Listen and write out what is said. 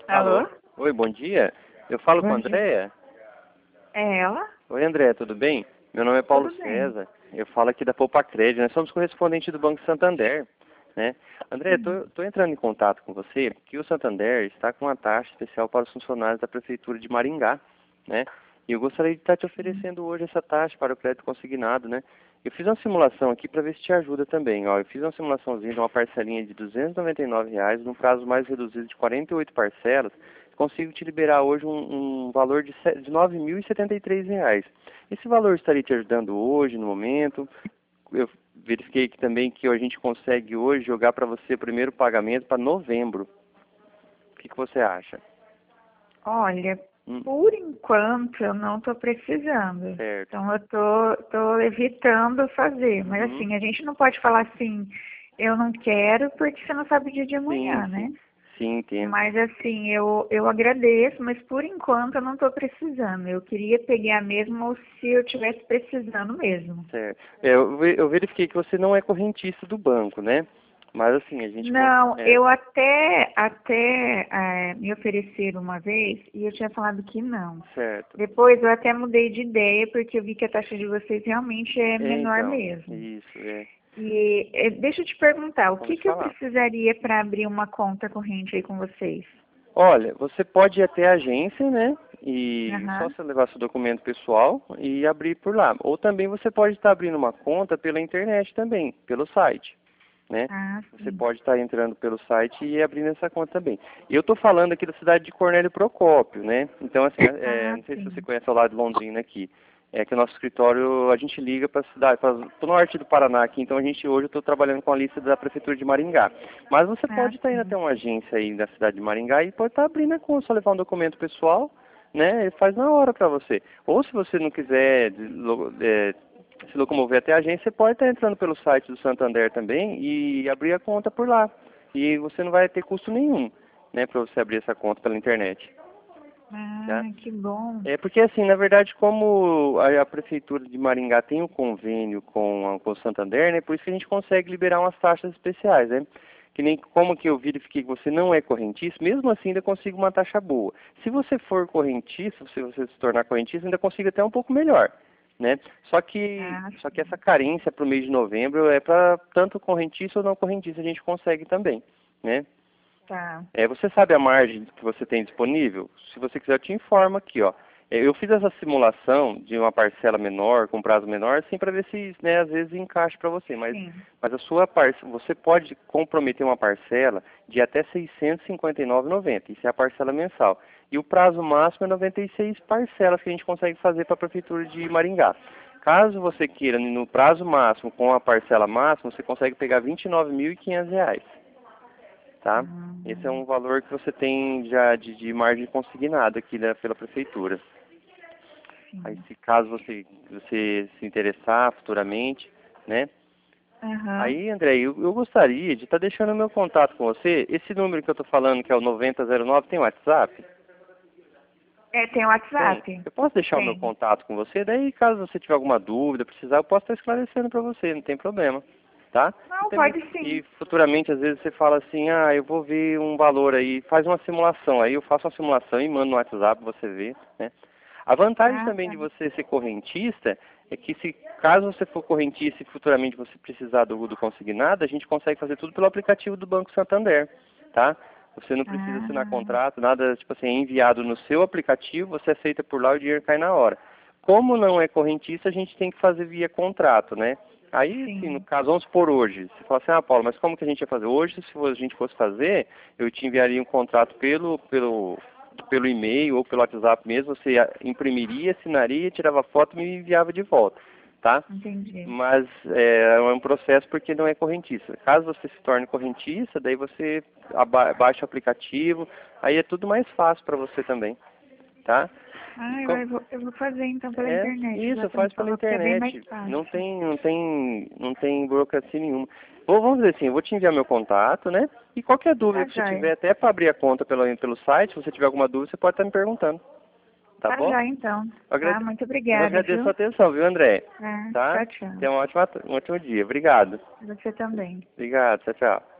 Alô? Alô? Oi, bom dia. Eu falo com a Bom dia. Andréia? É ela? Oi, Andréia, tudo bem? Meu nome é Paulo Tudo bem. César. Eu falo aqui da Poupa Crédito. Nós somos correspondente do Banco Santander, né? Andréia, Sim. tô entrando em contato com você porque o Santander está com uma taxa especial para os funcionários da Prefeitura de Maringá, né? E eu gostaria de estar te oferecendo hoje essa taxa para o crédito consignado, né? Eu fiz uma simulação aqui para ver se te ajuda também, ó. Eu fiz uma simulaçãozinha de uma parcelinha de R$ 299, num prazo mais reduzido de 48 parcelas. Consigo te liberar hoje um valor de R$ 9.073. Esse valor estaria te ajudando hoje, no momento. Eu verifiquei aqui também que a gente consegue hoje jogar para você o primeiro pagamento para novembro. O que você acha? Olha, Hum, por enquanto eu não tô precisando. certo. Então eu tô evitando fazer. Mas Uhum. assim, a gente não pode falar assim, eu não quero porque você não sabe o dia de Sim, amanhã, sim. né? Sim, entendo. Mas assim, eu agradeço, mas por enquanto eu não tô precisando. Eu queria pegar mesmo se eu tivesse precisando mesmo. Certo. Eu verifiquei que você não é correntista do banco, né? Mas assim, a gente... Não, eu até me ofereceram uma vez e eu tinha falado que não. certo. Depois eu até mudei de ideia porque eu vi que a taxa de vocês realmente é É, menor então, mesmo. isso, é. E deixa eu te perguntar, o que Pode que eu falar. precisaria para abrir uma conta corrente aí com vocês? Olha, você pode ir até a agência, né? E só Aham. você levar seu documento pessoal e abrir por lá. Ou também você pode estar abrindo uma conta pela internet também, pelo site, né? Ah, Você sim. pode estar entrando pelo site e abrindo essa conta também. E eu estou falando aqui da cidade de Cornélio Procópio, né? Então, assim, Ah, não sei se você sim. conhece o lado de Londrina aqui. É que o nosso escritório, a gente liga para a cidade, para o norte do Paraná aqui, então hoje eu estou trabalhando com a lista da Prefeitura de Maringá. Mas você Ah, pode estar indo até sim. uma agência aí da cidade de Maringá e pode estar abrindo a conta, só levar um documento pessoal, né? Ele faz na hora para você. Ou se você não quiser se locomover até a agência, você pode estar entrando pelo site do Santander também e abrir a conta por lá. E você não vai ter custo nenhum, né, para você abrir essa conta pela internet, tá? Ah, que bom. É porque assim, na verdade, como a Prefeitura de Maringá tem um convênio com o Santander, né, por isso que a gente consegue liberar umas taxas especiais, né? Que nem como que eu verifiquei que você não é correntista, mesmo assim ainda consigo uma taxa boa. Se você for correntista, se você se tornar correntista, ainda consigo até um pouco melhor, né? Ah, Só que essa sim. carência para o mês de novembro é para tanto correntista ou não correntista, a gente consegue também, né? Tá. Você sabe a margem que você tem disponível? Se você quiser, eu te informo aqui, ó. Eu fiz essa simulação de uma parcela menor, com prazo menor, assim, para ver se, né, às vezes encaixa para você. Sim. Mas a sua você pode comprometer uma parcela de até R$ 659,90. Isso é a parcela mensal. E o prazo máximo é 96 parcelas que a gente consegue fazer para a Prefeitura de Maringá. Caso você queira, no prazo máximo, com a parcela máxima, você consegue pegar R$ 29.500, tá? Esse é Hum, um valor que você tem já de margem consignada aqui, né, pela prefeitura. Aí, sim. se caso você se interessar futuramente, né? Aham. Aí, André, eu gostaria de estar deixando o meu contato com você. Esse número que eu estou falando, que é o 9009, tem WhatsApp? É, tem o Tem. WhatsApp? Eu posso deixar o meu Tem. contato com você, daí caso você tiver alguma dúvida, precisar, eu posso estar esclarecendo para você, não tem problema, tá? E Não, também, pode sim. e futuramente, às vezes você fala assim, ah, eu vou ver um valor aí, faz uma simulação, aí eu faço uma simulação e mando no WhatsApp pra você ver, né? A vantagem Ah, também tá. de você ser correntista é que se caso você for correntista e futuramente você precisar do consignado, a gente consegue fazer tudo pelo aplicativo do Banco Santander, tá? Você não precisa assinar Ah, contrato, nada, tipo assim, é enviado no seu aplicativo, você aceita por lá e o dinheiro cai na hora. Como não é correntista, a gente tem que fazer via contrato, né? Aí, sim, no sim. caso, vamos por hoje. Você fala assim, ah, Paulo, mas como que a gente ia fazer? Hoje, se a gente fosse fazer, eu te enviaria um contrato pelo e-mail ou pelo WhatsApp mesmo, você imprimiria, assinaria, tirava foto e me enviava de volta, tá? Entendi. Mas é um processo porque não é correntista. Caso você se torne correntista, daí você baixa o aplicativo, aí é tudo mais fácil para você também, tá? E Ah, com- eu vou fazer então pela internet, igual isso, você me faz pela falou, porque é bem mais internet. fácil. Não tem burocracia nenhuma. Vamos dizer assim, eu vou te enviar meu contato, né? E qualquer dúvida Tá que você jóia. tiver, até para abrir a conta pelo site, se você tiver alguma dúvida, você pode estar me perguntando, tá Tá bom? jóia então. Eu Tá, agrade- muito eu obrigada, agradeço a viu? atenção, viu, André? É, Tá? tchau, tchau. Tenha um ótimo dia. Obrigado. Você também. Obrigado. Tchau, tchau.